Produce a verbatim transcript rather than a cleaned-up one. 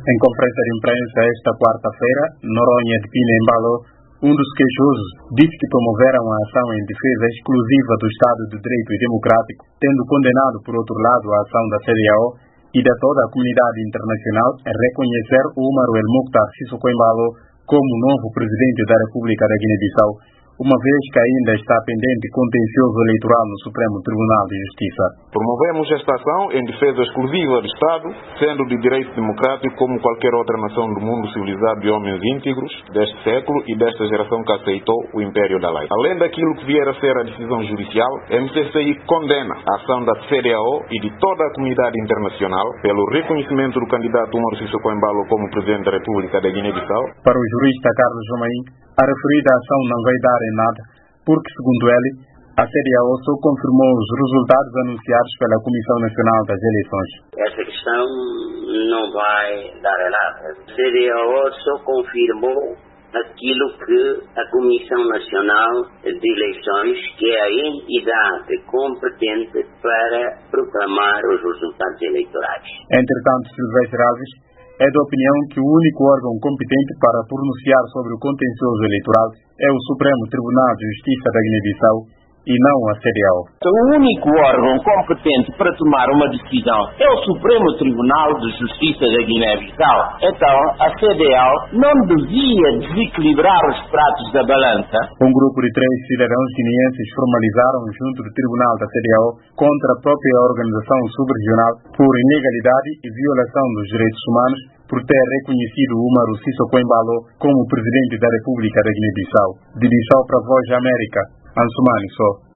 Em conferência de imprensa esta quarta-feira, Noronha de Pina-Embalo, um dos queixosos, disse que promoveram a ação em defesa exclusiva do Estado de Direito e Democrático, tendo condenado, por outro lado, a ação da C D A O e de toda a comunidade internacional em reconhecer Umaro El Mukhtar Sissoko Embalo como novo presidente da República da Guiné-Bissau, uma vez que ainda está pendente contencioso eleitoral no Supremo Tribunal de Justiça. Promovemos esta ação em defesa exclusiva do Estado, sendo de direito democrático como qualquer outra nação do mundo civilizado de homens íntegros deste século e desta geração que aceitou o império da lei. Além daquilo que vier a ser a decisão judicial, a M C C I condena a ação da C D A O e de toda a comunidade internacional pelo reconhecimento do candidato Umaro Sissoko Embalo como presidente da República da Guiné-Bissau. Para o jurista Carlos Jomaim, a referida ação não vai dar em nada, porque, segundo ele, a C D A O só confirmou os resultados anunciados pela Comissão Nacional das Eleições. Essa questão não vai dar em nada. A C D A O só confirmou aquilo que a Comissão Nacional de Eleições, que é a entidade competente para proclamar os resultados eleitorais. Entretanto, Silvestre Alves é da opinião que o único órgão competente para pronunciar sobre o contencioso eleitoral é o Supremo Tribunal de Justiça da Guiné-Bissau e não a C D A O. O único órgão competente para tomar uma decisão é o Supremo Tribunal de Justiça da Guiné-Bissau. Então, a C D A O não devia desequilibrar os pratos da balança. Um grupo de três cidadãos guineenses formalizaram junto do Tribunal da C D A O contra a própria organização subregional por ilegalidade e violação dos direitos humanos por ter reconhecido Umaro Sissoko Embalo como presidente da República da Guiné-Bissau. De Bissau para a Voz da América, Ansumani Só.